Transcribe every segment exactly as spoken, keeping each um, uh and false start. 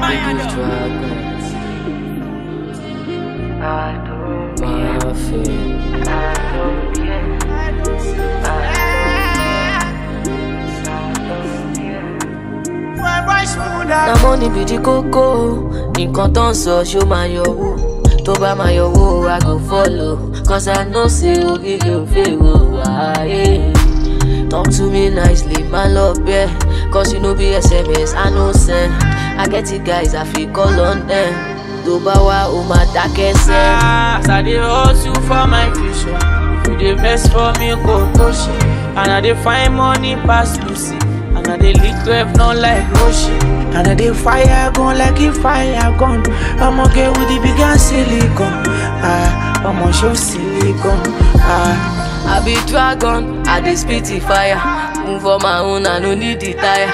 Biggest dragon. Mafia. Na money be the koko. Nǹkan tó ń sọ ṣó máa yọwó. Tó bá máa yọwó, I go follow. Cause I know say oríire ò fèrò wáyé. Talk to me nicely, my love, yeah. Cause you know be S M S, I know send. I get it guys, I feel call on them. Tó bá wá, ó máa dákẹ́ sẹ́. As I dey hustle for my future. If you dey vex for me, go push it. And I dey find money pass Lucy. And I dey lick rev not like Roshi. And I dey fire gun like a fire gun. I'ma get with the big and silicon. Ah, I'ma show silicon. Ah. I be dragon, I dey spit the fire. Move on my own, I no need the tire.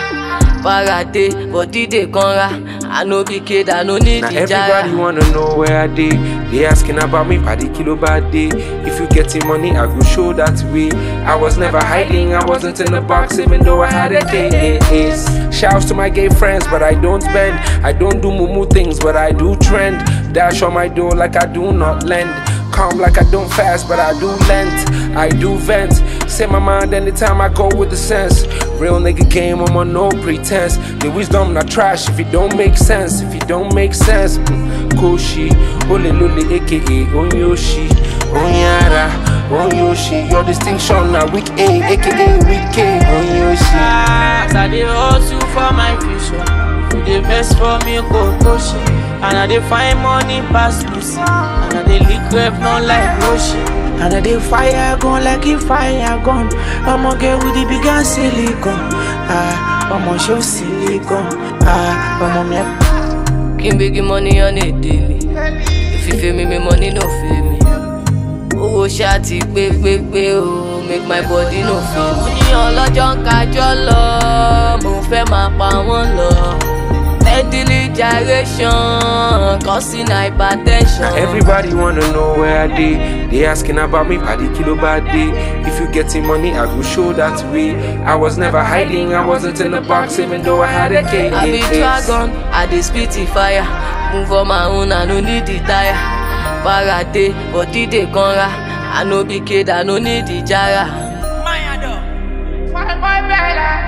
Parade, body dey conra. I no be kid, I no need now the jara. everybody wanna know where I dey. They asking about me by the kilo bad day. If you getting money, I go show that way. I was never hiding, I wasn't in the box, even though I had a case. Shouts to my gay friends, but I don't bend. I don't do mumu things, but I do trend. Dash on my door like I do not lend. Calm like I don't fast, but I do length. I do vent. Say my mind anytime I go with the sense. Real nigga game, I'm on no pretense. The wisdom not trash if it don't make sense. If it don't make sense, mm, Koshi, Ole Lule, aka Onyoshi, Onyara, Onyoshi. Your distinction now weak A, aka weak A, Onyoshi. As I dey hustle for my future. If you dey vex for me, go push it. And I dey find money pass Lucy. And I dey lick rev not like Roshi. And I dey fire gun like a fire gun. I'ma get with the big and silicon. Ah, I'ma show silicon. Ah, I'ma make. Can big money on a daily. If you feel me, me money no feel me. Owó ṣáàtì pé pé pé o, make my body no feel me. Ní ọlọ́jọ́ ń kájọ́ lọ, mo fẹ́ máa pa wọ́n lọ. Steadily gyration, causing hypertension. Now everybody wanna know where I dey. They asking about me by the kilo bad day. If you getting money, I go show that way. I was never hiding, I wasn't in the box, even though I had a case. I be dragon, I dey spit the fire. Move on my own, I no need the tire. Parade, body dey conra. I no be kid, I no need the jara. Mayado, five boy bella.